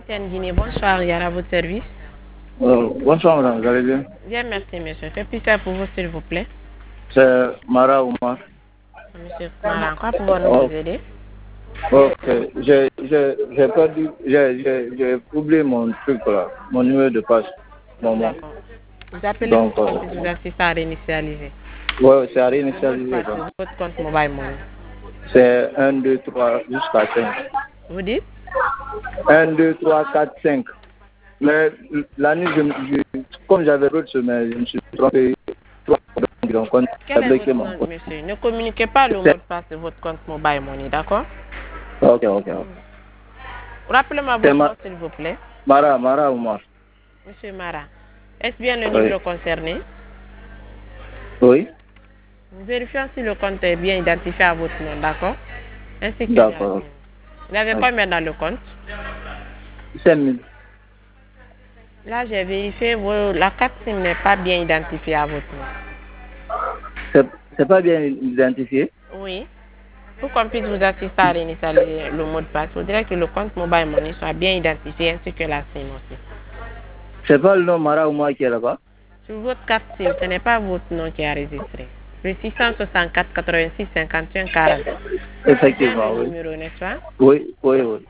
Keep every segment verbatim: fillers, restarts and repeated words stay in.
Capitaine Guinée, bonsoir, il y a à votre service. Euh, bonsoir madame, vous allez bien? Bien, merci monsieur. Faites plus ça pour vous, s'il vous plaît. C'est Mara Oumar. Monsieur Mara, quoi pouvons-nous Oh, vous aider? ok, j'ai j'ai- j'ai perdu, j'ai j'ai- j'ai oublié mon truc là, mon numéro de passe. Bon, bon. D'accord. Vous appelez Donc, pour qu'on euh, puisse vous assister à réinitialiser. ouais, c'est à Le mot de réinitialiser. passe quoi. de votre compte mobile money. C'est un, deux, trois jusqu'à cinq. Vous dites? un, deux, trois, quatre, cinq. Mais la nuit, je, me- je, comme j'avais l'autre semaine, je me suis trompé. Donc, on a Quel est bloqué votre mon nom, compte. monsieur? Ne communiquez pas le mot de passe de votre compte mobile money, d'accord? Ok, ok, ok. Rappelez-moi C'est votre Ma- nom, s'il vous plaît. Mara, Mara Oumar. Monsieur Mara, est-ce bien le Oui. numéro concerné? Oui, Nous vérifions si le compte est bien identifié à votre nom, d'accord? Ainsi que la d'accord. SIM. Vous avez Oui. combien dans le compte? cinq mille. Là, j'ai vérifié, vos- la carte SIM n'est pas bien identifiée à votre nom. C'est c'est pas bien identifié. Oui. Pour qu'on puisse vous assister à réinitialiser le mot de passe, il faudrait que le compte mobile money soit bien identifié ainsi que la SIM aussi. C'est pas le nom Mara Oumar qui est là-bas. Sur votre carte SIM, ce n'est pas votre nom qui est enregistré. Le six cent soixante-quatre quatre-vingt-six cinquante et un quarante. C'est bien Effectivement, le oui. numéro, n'est-ce pas? Oui, oui, oui.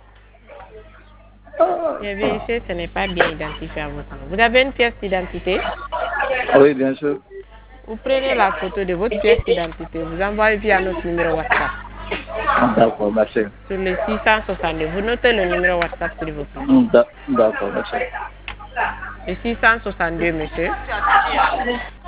J'ai vérifié, ce n'est pas bien identifié à votre nom. Vous avez une pièce d'identité? Oui, bien sûr. Vous prenez la photo de votre pièce d'identité, vous envoyez via notre numéro WhatsApp. D'accord, merci. Sur le six cent soixante-deux. Vous notez le numéro WhatsApp, s'il vous plaît. D'a- D'accord, merci. Le six cent soixante-deux, monsieur.